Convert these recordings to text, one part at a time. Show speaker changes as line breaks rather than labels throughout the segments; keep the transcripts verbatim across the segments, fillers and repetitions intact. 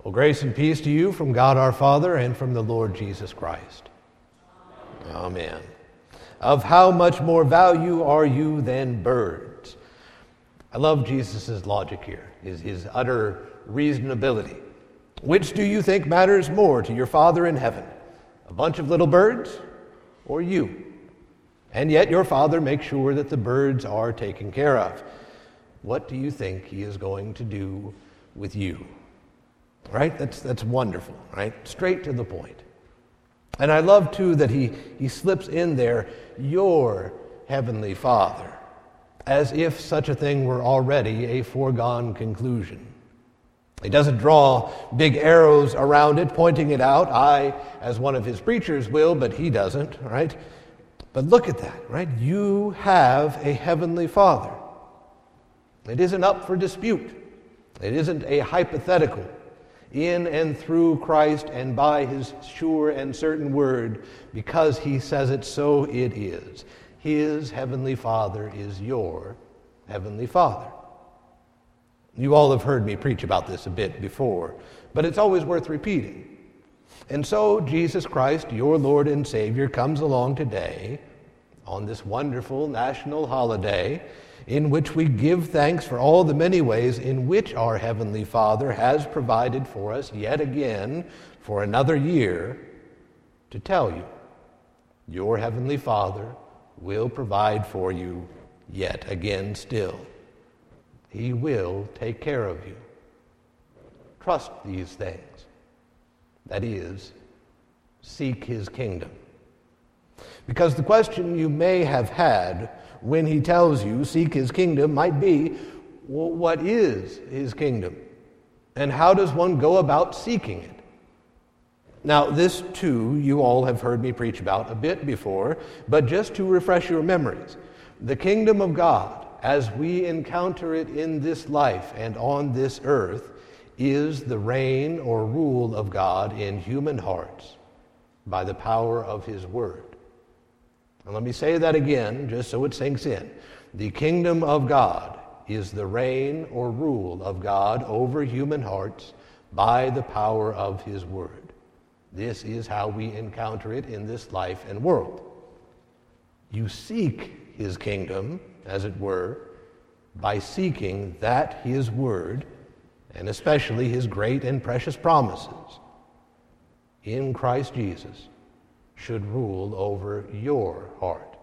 Well, grace and peace to you from God our Father and from the Lord Jesus Christ. Amen. Of how much more value are you than birds? I love Jesus' logic here, his, his utter reasonability. Which do you think matters more to your Father in heaven? A bunch of little birds or you? And yet your Father makes sure that the birds are taken care of. What do you think he is going to do with you? Right? That's that's wonderful, right? Straight to the point. And I love, too, that he, he slips in there, your heavenly Father, as if such a thing were already a foregone conclusion. He doesn't draw big arrows around it, pointing it out. I, as one of his preachers, will, but he doesn't, right? But look at that, right? You have a heavenly Father. It isn't up for dispute. It isn't a hypothetical. In and through Christ and by his sure and certain word, because he says it, so it is. His heavenly Father is your heavenly Father. You all have heard me preach about this a bit before, but it's always worth repeating. And so Jesus Christ, your Lord and Savior, comes along today on this wonderful national holiday in which we give thanks for all the many ways in which our Heavenly Father has provided for us yet again for another year, to tell you, your Heavenly Father will provide for you yet again still. He will take care of you. Trust these things. That is, seek his kingdom. Because the question you may have had when he tells you seek his kingdom might be, well, what is his kingdom? And how does one go about seeking it? Now, this too you all have heard me preach about a bit before, but just to refresh your memories, the kingdom of God, as we encounter it in this life and on this earth, is the reign or rule of God in human hearts by the power of his word. And let me say that again, just so it sinks in. The kingdom of God is the reign or rule of God over human hearts by the power of his word. This is how we encounter it in this life and world. You seek his kingdom, as it were, by seeking that his word, and especially his great and precious promises, in Christ Jesus, should rule over your heart.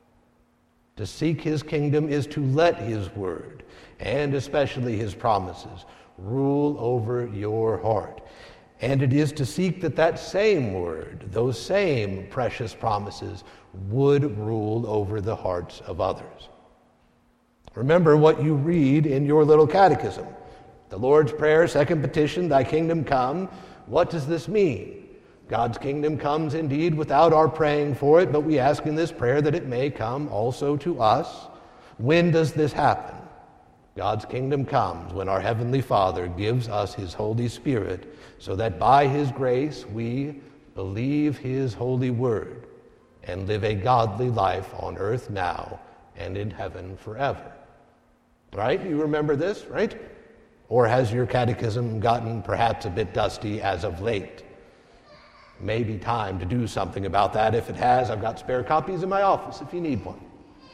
To seek his kingdom is to let his word, and especially his promises, rule over your heart. And it is to seek that that same word, those same precious promises, would rule over the hearts of others. Remember what you read in your little catechism. The Lord's Prayer, second petition, thy kingdom come. What does this mean? God's kingdom comes indeed without our praying for it, but we ask in this prayer that it may come also to us. When does this happen? God's kingdom comes when our Heavenly Father gives us his Holy Spirit, so that by his grace we believe his holy word and live a godly life on earth now and in heaven forever. Right? You remember this, right? Or has your catechism gotten perhaps a bit dusty as of late? Maybe time to do something about that. If it has, I've got spare copies in my office if you need one.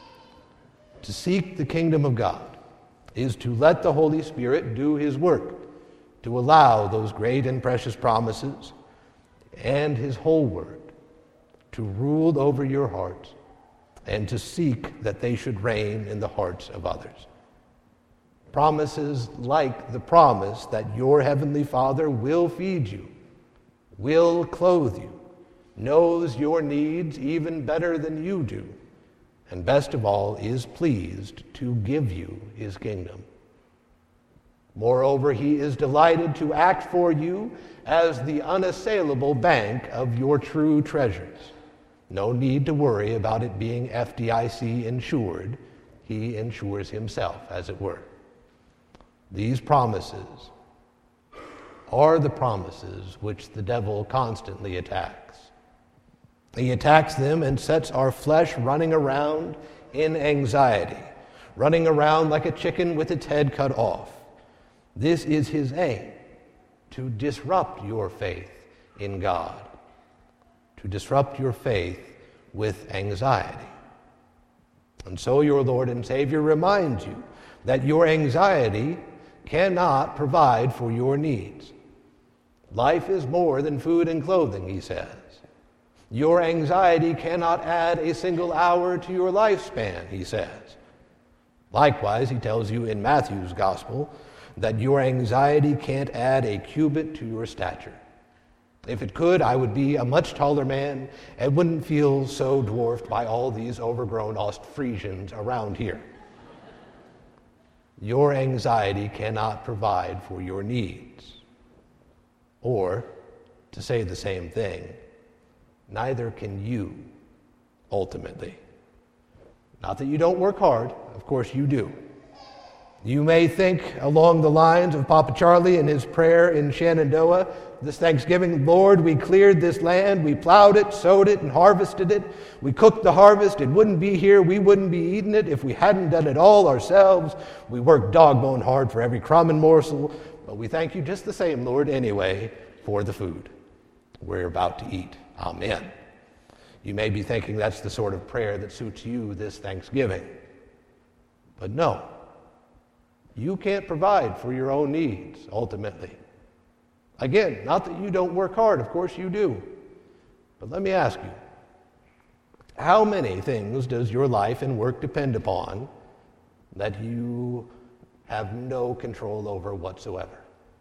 To seek the kingdom of God is to let the Holy Spirit do his work, to allow those great and precious promises and his whole word to rule over your hearts and to seek that they should reign in the hearts of others. Promises like the promise that your Heavenly Father will feed you, will clothe you, knows your needs even better than you do, and best of all, is pleased to give you his kingdom. Moreover, he is delighted to act for you as the unassailable bank of your true treasures. No need to worry about it being F D I C insured. He insures himself, as it were. These promises are the promises which the devil constantly attacks. He attacks them and sets our flesh running around in anxiety, running around like a chicken with its head cut off. This is his aim, to disrupt your faith in God, to disrupt your faith with anxiety. And so your Lord and Savior reminds you that your anxiety cannot provide for your needs. Life is more than food and clothing, he says. Your anxiety cannot add a single hour to your lifespan, he says. Likewise, he tells you in Matthew's gospel that your anxiety can't add a cubit to your stature. If it could, I would be a much taller man and wouldn't feel so dwarfed by all these overgrown Ostfriesians around here. Your anxiety cannot provide for your needs. Or, to say the same thing, neither can you, ultimately. Not that you don't work hard, of course you do. You may think along the lines of Papa Charlie in his prayer in Shenandoah this Thanksgiving, Lord, we cleared this land, we plowed it, sowed it, and harvested it. We cooked the harvest, it wouldn't be here, we wouldn't be eating it if we hadn't done it all ourselves. We worked dog-bone hard for every crumb and morsel, but we thank you just the same, Lord, anyway, for the food we're about to eat. Amen. You may be thinking that's the sort of prayer that suits you this Thanksgiving. But no, you can't provide for your own needs, ultimately. Again, not that you don't work hard, of course you do. But let me ask you, how many things does your life and work depend upon that you have no control over whatsoever?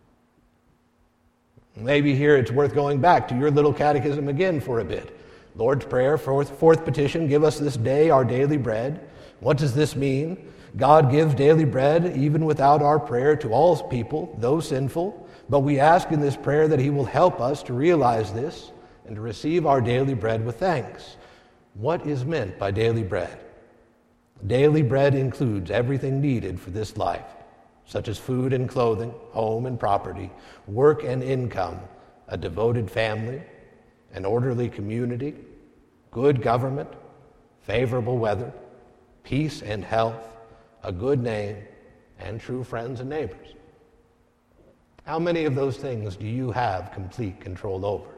Maybe here it's worth going back to your little catechism again for a bit. Lord's Prayer, fourth, fourth petition, give us this day our daily bread. What does this mean? God gives daily bread even without our prayer to all people, though sinful. But we ask in this prayer that he will help us to realize this and to receive our daily bread with thanks. What is meant by daily bread? Daily bread includes everything needed for this life, such as food and clothing, home and property, work and income, a devoted family, an orderly community, good government, favorable weather, peace and health, a good name, and true friends and neighbors. How many of those things do you have complete control over?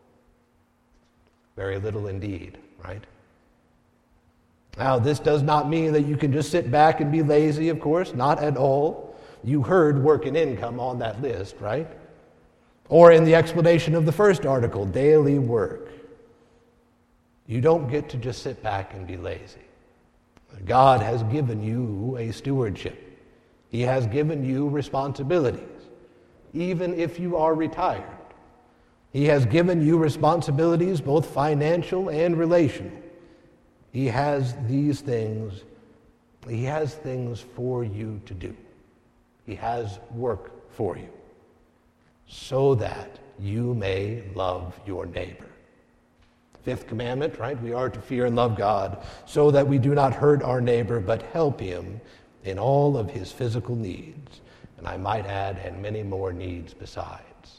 Very little indeed, right? Now, this does not mean that you can just sit back and be lazy, of course, not at all. You heard work and income on that list, right? Or in the explanation of the first article, daily work. You don't get to just sit back and be lazy. God has given you a stewardship. He has given you responsibilities, even if you are retired. He has given you responsibilities, both financial and relational. He has these things, he has things for you to do. He has work for you, so that you may love your neighbor. Fifth commandment, right? We are to fear and love God so that we do not hurt our neighbor, but help him in all of his physical needs. And I might add, and many more needs besides.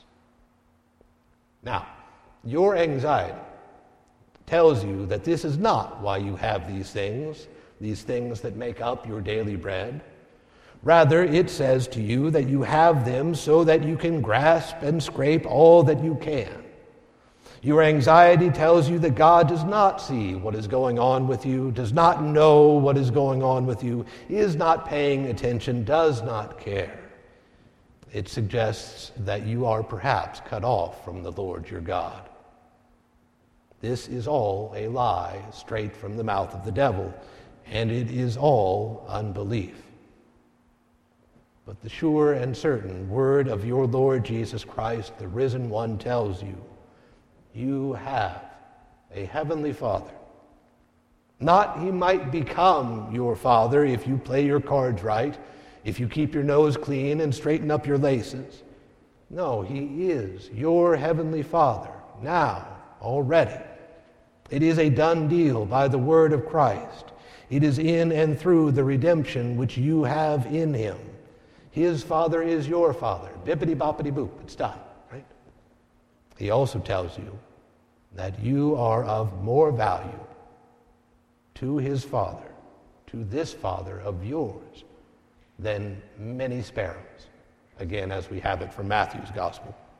Now, your anxiety tells you that this is not why you have these things, these things that make up your daily bread. Rather, it says to you that you have them so that you can grasp and scrape all that you can. Your anxiety tells you that God does not see what is going on with you, does not know what is going on with you, is not paying attention, does not care. It suggests that you are perhaps cut off from the Lord your God. This is all a lie straight from the mouth of the devil, and it is all unbelief. But the sure and certain word of your Lord Jesus Christ, the risen one, tells you, you have a heavenly Father. Not he might become your father if you play your cards right, if you keep your nose clean and straighten up your laces. No, he is your heavenly Father, now, already. It is a done deal by the word of Christ. It is in and through the redemption which you have in him. His Father is your Father. Bippity-boppity-boop, it's done, right? He also tells you that you are of more value to his Father, to this Father of yours, than many sparrows. Again, as we have it from Matthew's Gospel.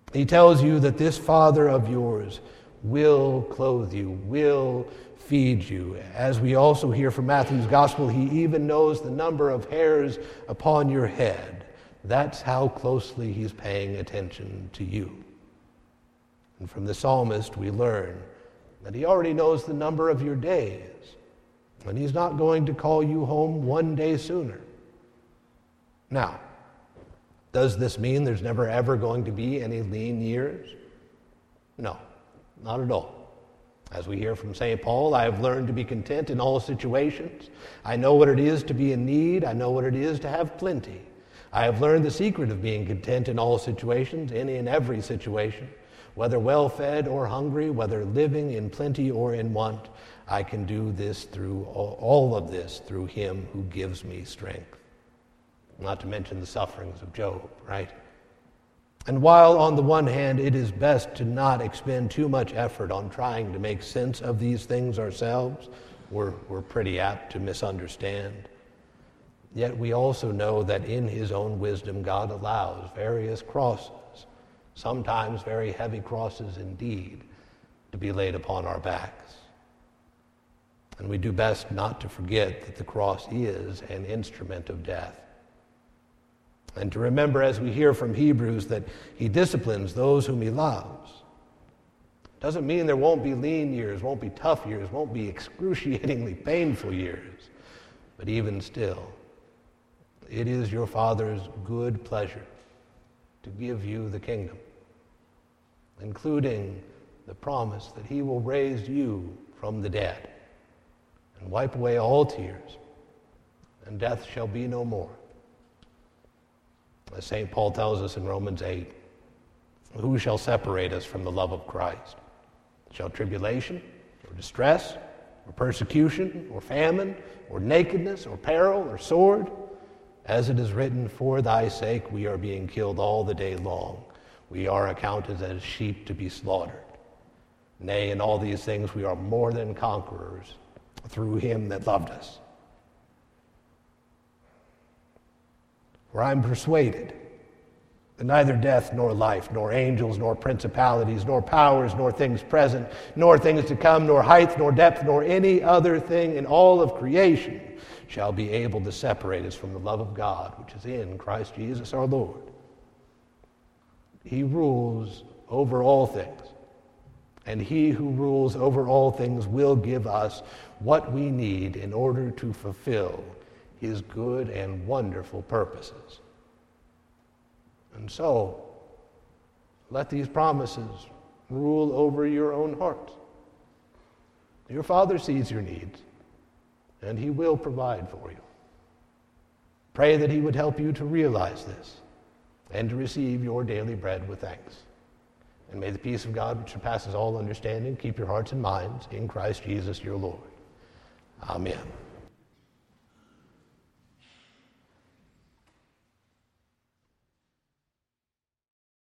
He tells you that this Father of yours will clothe you, will feed you. As we also hear from Matthew's gospel, he even knows the number of hairs upon your head. That's how closely he's paying attention to you. And from the psalmist, we learn that he already knows the number of your days, and he's not going to call you home one day sooner. Now, does this mean there's never ever going to be any lean years? No, not at all. As we hear from Saint Paul, I have learned to be content in all situations. I know what it is to be in need. I know what it is to have plenty. I have learned the secret of being content in all situations, in, in every situation. Whether well-fed or hungry, whether living in plenty or in want, I can do this through, all of this through him who gives me strength. Not to mention the sufferings of Job, right? And while on the one hand it is best to not expend too much effort on trying to make sense of these things ourselves, we're, we're pretty apt to misunderstand. Yet we also know that in his own wisdom God allows various crosses, sometimes very heavy crosses indeed, to be laid upon our backs. And we do best not to forget that the cross is an instrument of death. And to remember, as we hear from Hebrews, that he disciplines those whom he loves. Doesn't mean there won't be lean years, won't be tough years, won't be excruciatingly painful years. But even still, it is your Father's good pleasure to give you the kingdom, including the promise that he will raise you from the dead and wipe away all tears, and death shall be no more. As Saint Paul tells us in Romans eight, who shall separate us from the love of Christ? Shall tribulation, or distress, or persecution, or famine, or nakedness, or peril, or sword? As it is written, for thy sake we are being killed all the day long. We are accounted as sheep to be slaughtered. Nay, in all these things we are more than conquerors through him that loved us. For I am persuaded that neither death nor life, nor angels, nor principalities, nor powers, nor things present, nor things to come, nor height, nor depth, nor any other thing in all of creation shall be able to separate us from the love of God, which is in Christ Jesus our Lord. He rules over all things, and he who rules over all things will give us what we need in order to fulfill his good and wonderful purposes. And so, let these promises rule over your own hearts. Your Father sees your needs, and he will provide for you. Pray that he would help you to realize this and to receive your daily bread with thanks. And may the peace of God, which surpasses all understanding, keep your hearts and minds in Christ Jesus your Lord. Amen.